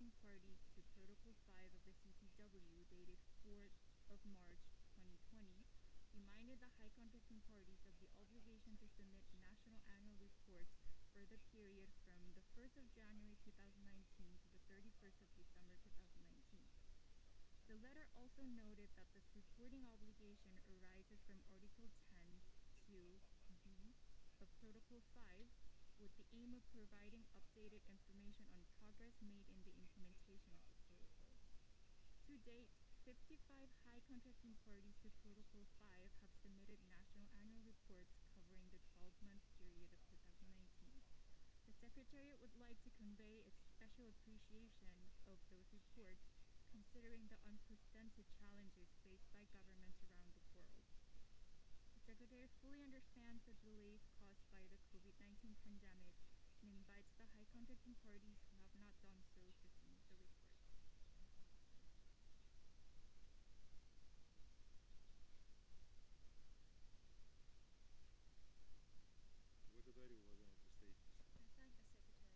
contracting parties to Protocol 5 of the CCW dated 4th of March 2020 reminded the high contracting parties of the obligation to submit national annual reports for the period from the 1st of January 2019 to the 31st of December 2019. The letter also noted that this reporting obligation arises from Article 10(2)(b) of Protocol 5 with the aim of providing updated information on progress made in the implementation of the protocol. To date, 55 high contracting parties to Protocol 5 have submitted national annual reports covering the 12-month period of 2019. The Secretariat would like to convey its special appreciation of those reports, considering the unprecedented challenges faced by governments around the world. The Secretariat fully understands the delays caused by the COVID-19 pandemic and invites the high contracting parties who have not done so